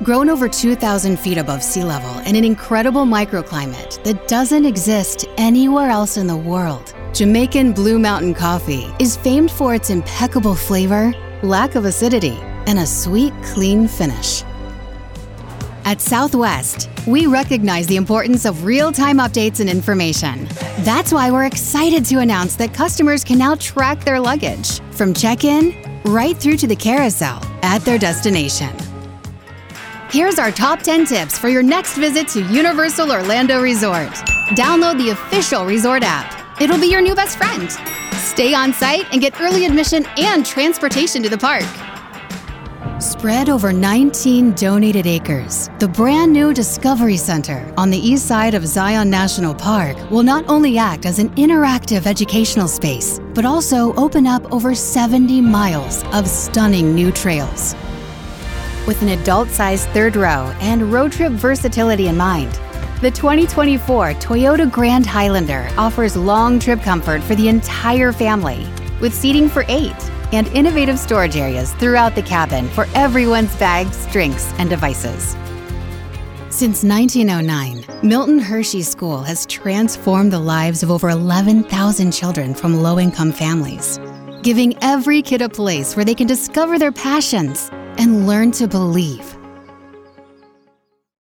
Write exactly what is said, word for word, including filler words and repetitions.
Grown over two thousand feet above sea level in an incredible microclimate that doesn't exist anywhere else in the world, Jamaican Blue Mountain Coffee is famed for its impeccable flavor, lack of acidity, and a sweet, clean finish. At Southwest, we recognize the importance of real-time updates and information. That's why we're excited to announce that customers can now track their luggage from check-in right through to the carousel at their destination. Here's our top ten tips for your next visit to Universal Orlando Resort. Download the official resort app. It'll be your new best friend. Stay on site and get early admission and transportation to the park. Spread over nineteen donated acres, the brand new Discovery Center on the east side of Zion National Park will not only act as an interactive educational space, but also open up over seventy miles of stunning new trails. With an adult-sized third row and road trip versatility in mind, the twenty twenty-four Toyota Grand Highlander offers long trip comfort for the entire family, with seating for eight and innovative storage areas throughout the cabin for everyone's bags, drinks, and devices. Since nineteen oh nine, Milton Hershey School has transformed the lives of over eleven thousand children from low-income families, giving every kid a place where they can discover their passions and learn to believe.